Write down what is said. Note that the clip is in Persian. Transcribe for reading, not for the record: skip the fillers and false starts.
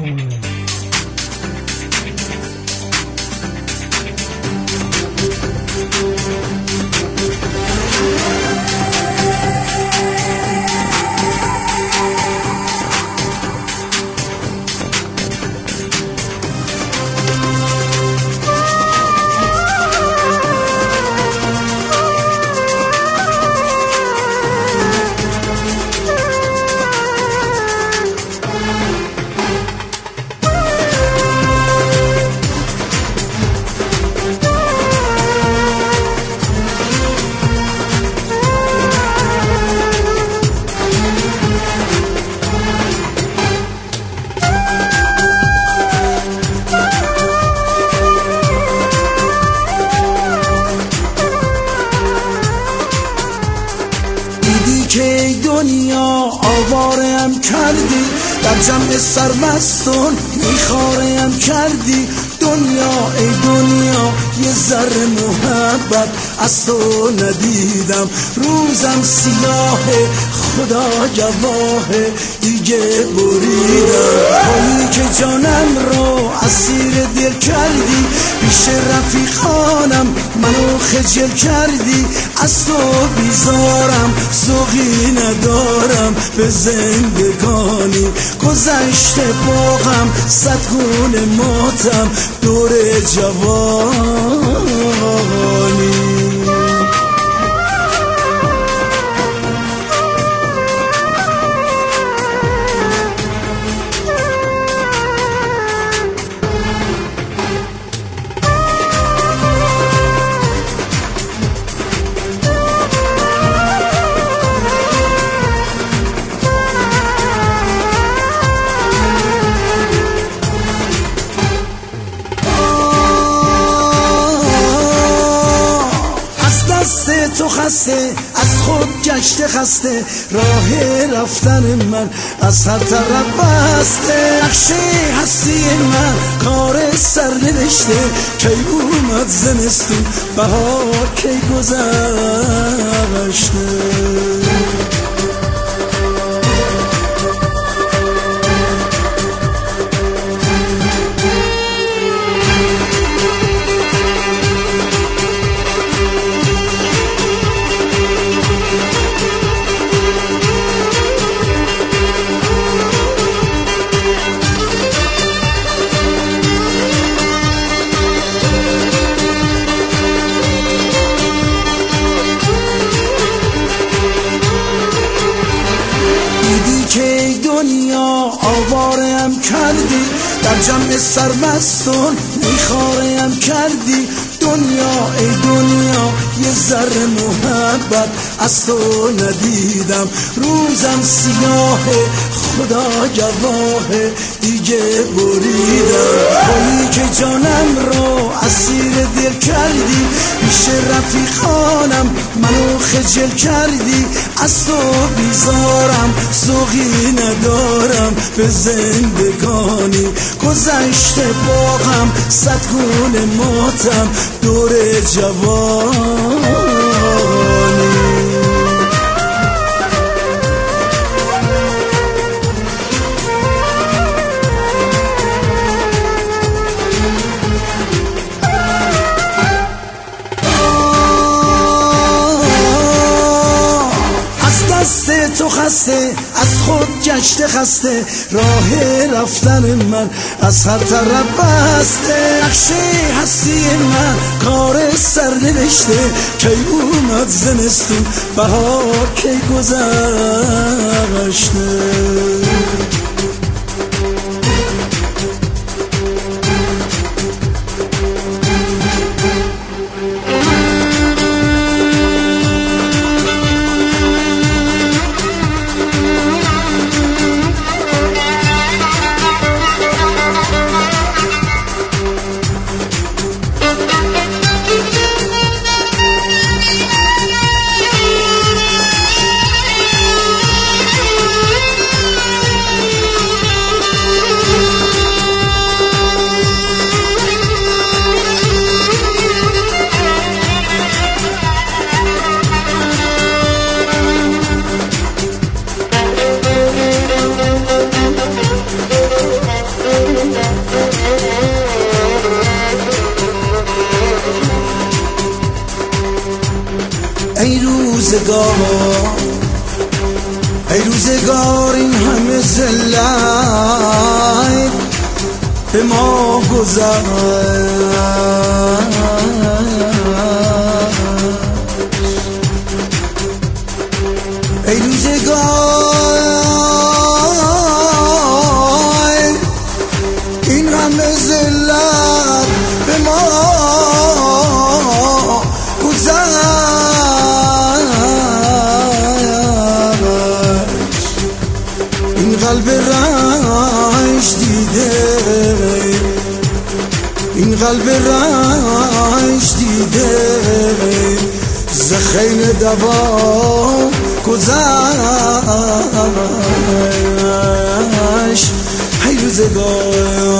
که دنیا آوارم کردی، در جمع سرمستان میخوارم کردی. دنیا ای دنیا یه ذره محبت از تو ندیدم. روزم سیاه خدا گواهه دیگه بریدم. حالی که جانم رو اسیر دل کردی، پیش رفیقانم منو خجل کردی. از تو بیزارم ذوقی ندارم به زندگانی. گذشته باغم صد گونه ماتم دور جوانی. تو خسته از خود گشته خسته، راه رفتن من از هر طرف بسته. نقشه هستی من کار سر نوشته، کی اومد زمستون بهار کی گذشته. که دنیا آوارم کردی، در جمع سرمستان میخوارم کردی. دنیا ای دنیا یه ذره محبت از تو ندیدم. روزم سیاه خدا گواهه دیگه بریدم. حالی که جانم رو اسیر دل کردی، پیش رفیقانم منو خجل کردی. از تو بیزارم ذوقی ندارم به زندگانی. گذشته باغم صد گونه ماتم دور جوانی. تو خسته از خود گشته خسته، راه رفتن من از هر طرف بسته. نقشه هستی من کار سر نوشته، کی اومد زمستون بهار کی گذشته. گذار ای روزگار این همه ذلت به ما گذشت ای روزگار این همه ذلت به ما این قلب رنج دیده این قلب رنج دیده ز خیل دوا گذشت ای روزگار